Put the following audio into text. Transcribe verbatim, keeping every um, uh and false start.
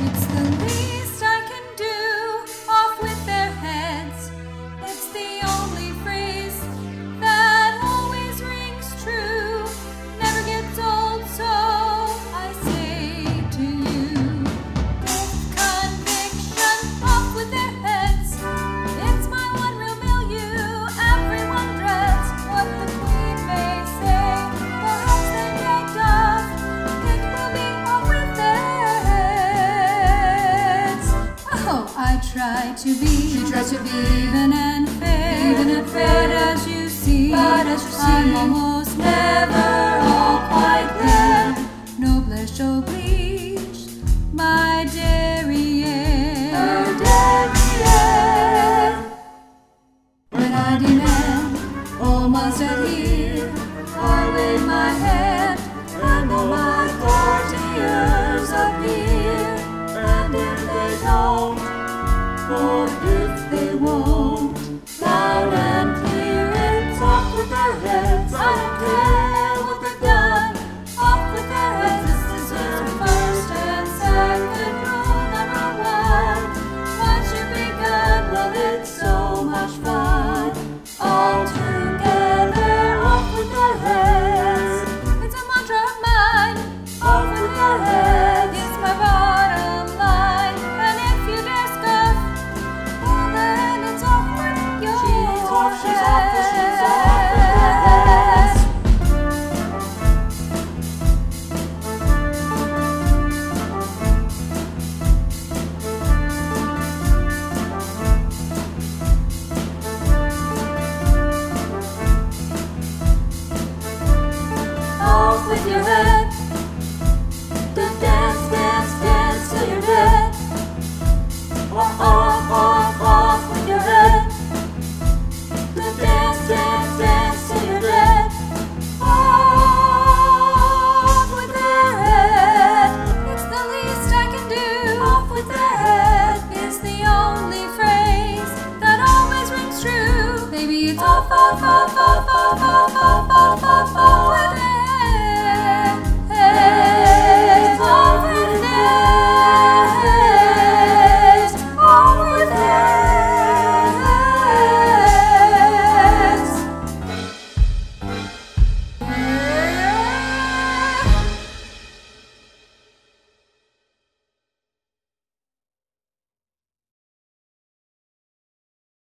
It's the least I can do, off with their heads. It's the only phrase that always rings true, never gets old, so I say to you. With conviction, off with their heads. It's my one real milieu. Everyone dreads what the Queen may say. Perhaps then yanked off, it will be off with their heads. Oh, I try to be, She tries to be even and fair, even and fair, but as you see, but as you see, I'm almost never all quite there. Noblesse oblige, my derriere. her derriere. When I demand, all must adhere. I wave my hand, and all my courtiers appear. And if they don't, or if they won't, loud and clear, it's off with their heads. I don't care what they've done, off with their heads. This is their first and second rule, number one. Once you've begun, well, it's so much fun. All together, off with their heads. It's a mantra of mine, off with their heads.